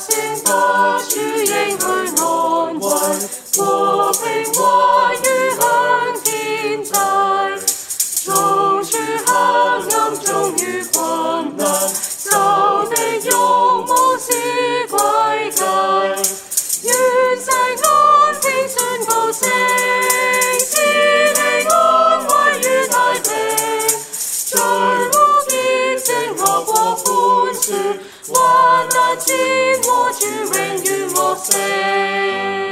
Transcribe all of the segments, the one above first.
姓得主應去安慰，和平話語向天際，掃除黑暗終於困難，仇敵勇武是詭計，願世安平宣告聲，賜你安慰與太平，在無潔淨樂和寬恕，患難戰禍主永遠獲勝。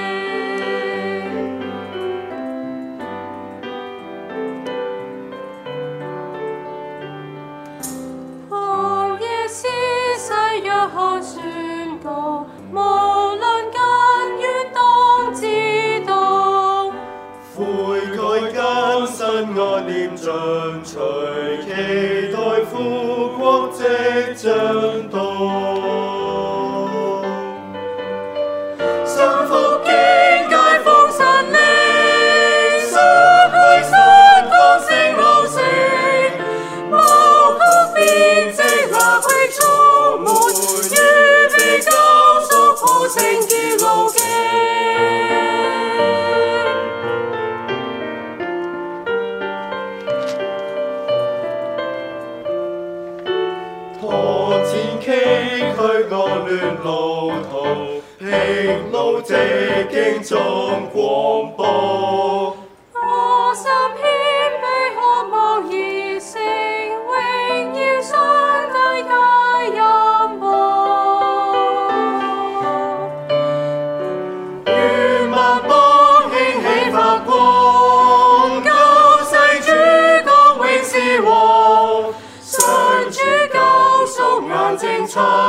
曠野施洗約翰宣告，無論近遠當知道， 悔改更新愛念盡除，期待父國即將到。信服經解放神靈，失去失光聖路程，無曲變直立去充滿，預備救贖普聖潔路徑。拓展崎嶇惡劣路途，平路直徑中廣博。 我心謙卑渴望熱誠，榮耀上帝皆音樂。 願萬邦興起發光，救世主降永是王，上主救贖眼睛敞。